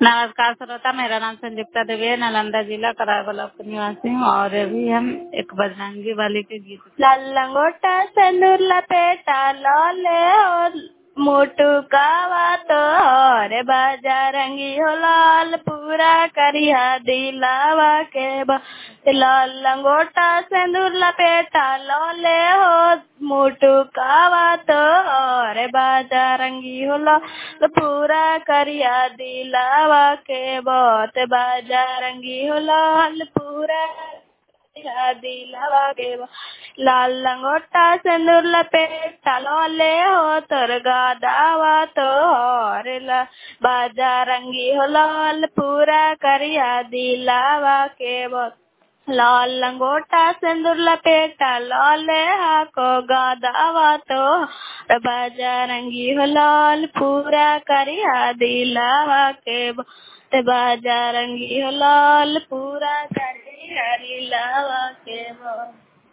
नमस्कार श्रोता, मेरा नाम संयुक्ता देवी है। नालंदा जिला करायबला की निवासी हूँ और अभी हम एक बजरंगी वाली के गीत लाल लंगोटा सिंदूर लपेटा लाले और मोटू कावा तो और बजरंगी हो लाल पूरा करिया दिलावा के लाल लंगोटा सिंदूर लपेटा लाले हो मोटू कावा तो और बजरंगी हो लाल पूरा करिया दिलावा के बहुत बजरंगी हो लाल पूरा दिलावा के लाल लंगोटा सिंदूर लपेटा लाले हो तोर गादावा तो और बजरंगी हो लाल पूरा करिया दिलावा के लाल लंगोटा सिंदूर लपेटा लाले हाको गादावा तो बजरंगी हो लाल पूरा करिया दिलावा के बजरंगी हो लाल पूरा करिया दिलावा के